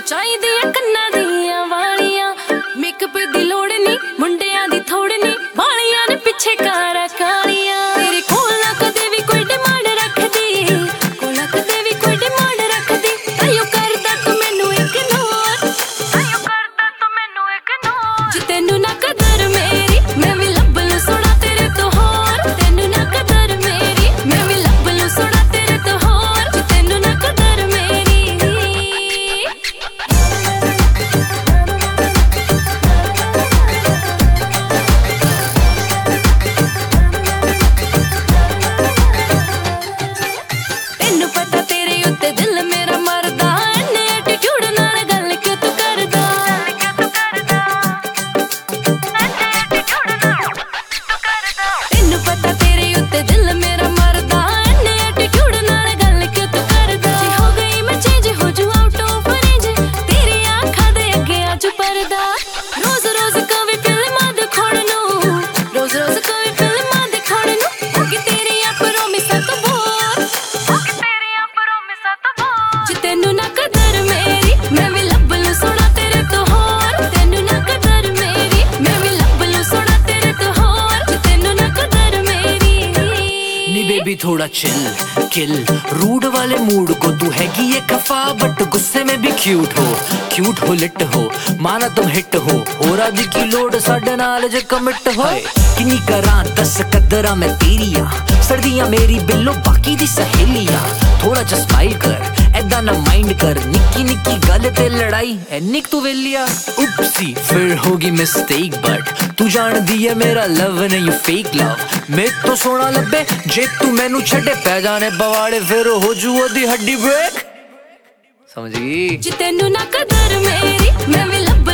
ਚਾਹੀਦੀਆਂ ਕੰਨਾਂ ਦੀਆਂ ਵਾਲੀਆਂ, ਮੇਕਅਪ ਦੀ ਲੋੜ ਨੀ, ਮੁੰਡਿਆਂ ਦੀ ਥੋੜ ਨੀ, ਵਾਲੀਆਂ ਨੇ ਪਿੱਛੇ ਕਾਰਾਂ ਕਾਲੀਆਂ। ਤੇਰੇ ਕੋਲ ਨਾ ਕਦੇ ਵੀ ਕੋਈ ਡਿਮਾਂਡ ਰੱਖਦੀ, ਕੋਲ ਨਾ ਕਦੇ ਵੀ ਕੋਈ ਡਿਮਾਂਡ ਰੱਖਦੀ। ਤਾਈਓ ਕਰਦਾ ਤੂੰ ਮੈਨੂੰ ਇਗਨੋਰ, ਤਾਈਓ ਕਰਦਾ ਤੂੰ ਮੈਨੂੰ ਇਗਨੋਰ। ਜੇ ਤੈਨੂੰ ਨਾ ਕਦਰ ਮੇਰੀ, ਮੈਂ ਵੀ ਲੱਭ ਲੂ ਸੋਹਣਾ ਤੇਰੇ ਤੋਂ ਹੋਰ। ਤੈਨੂੰ ਨਾ ਕਦਰ ਮੇਰੀ, ਮੈਂ ਵੀ ਲੱਭ ਲੂ ਸੋਹਣਾ ਤੇਰੇ ਤੋਂ ਹੋਰ। ਜੇ ਤੈਨੂੰ ਨਾ ਕਦਰ ਮੇਰੀ। ਤੈਨੂੰ ਪਤਾ ਤੇਰੇ ਉੱਤੇ ਦਿਲ ਮੇਰਾ ਮਰਦਾ, ਇੰਨੇ ਐਟੀਟਿਊਡ ਨਾਲ ਗੱਲ ਕਿਉਂ ਤੂੰ ਕਰਦਾ, ਤੈਨੂੰ ਪਤਾ ਤੇਰੇ ਉੱਤੇ ਦਿਲ ਮੇਰਾ ਮਰਦਾ, ਇੰਨੇ ਐਟੀਟਿਊਡ ਨਾਲ ਗੱਲ ਕਿਉਂ ਤੂੰ ਕਰਦਾ। ਜੇ ਹੋ ਗਈ ਮੈਂ ਚੇਂਜ ਹੋ ਜੂ ਆਊਟ ਆਫ ਰੇਂਜ, ਤੇਰੀ ਅੱਖਾਂ ਦੇ ਅੱਗੇ ਅੱਜ ਪਰਦਾ। ਰੋਜ਼ ਰੋਜ਼ ਕਵੀ ਫਿਲਮਾਂ ਦਿਖਾਉਣ ਨੂੰ, ਰੋਜ਼ ਰੋਜ਼ ਕਵੀ ਫਿਲਮਾਂ ਦਿਖਾਉਣ ਨੂੰ, ਹੋ ਗਈ ਤੇਰੀਆਂ ਪ੍ਰੋਮਿਸਾਂ ਤੋਂ ਬੋਰ, ਹੋ ਗਈ ਤੇਰੀਆਂ ਪ੍ਰੋਮਿਸਾਂ ਤੋਂ ਬੋਰ। ਜੇ ਤੈਨੂੰ ਨਾ ਕਦਰ ਮੇਰੀ, ਮੈਂ ਵੀ ਲੱਭ ਲੂ ਸੋਹਣਾ ਤੇਰੇ ਤੋਂ ਹੋਰ। ਤੈਨੂੰ ਨਾ ਕਦਰ ਮੇਰੀ, ਮੈਂ ਵੀ ਲੱਭ ਲੂ ਸੋਹਣਾ ਤੇਰੇ ਤੋਂ ਹੋਰ। ਜੇ ਤੈਨੂੰ ਨਾ ਕਦਰ ਮੇਰੀ। नी बेबी थोड़ा चिल किल, रूड वाले मूड को तू हैगी ये खफा, बट गुस्से में भी क्यूट हो लिट हो, माना तुम हिट हो राज की लोड साडे नाल जे कमिट हो। किन्नी करा दस कदरा मैं तेरिया, सर्दियां मेरी बिल्लो बाकी दी सहेलियां। थोड़ा जा स्माइल कर, ऐदा ना माइंड कर, निक्की निक्की गल ते लड़ाई एनी तू वेलिया। उपसी फिर होगी मिस्टेक, बट तू जान दी है मेरा लव नहीं फेक लव। मेरे तो सोना लब्बे जे तू मैनू छड़े, पै जाने बवाड़े फिर हो जू ओदी हड्डी ब्रेक। समझी? ਜੇ ਤੈਨੂੰ ਨਾ ਕਦਰ ਮੇਰੀ, ਮੈਂ ਵੀ ਲੱਭ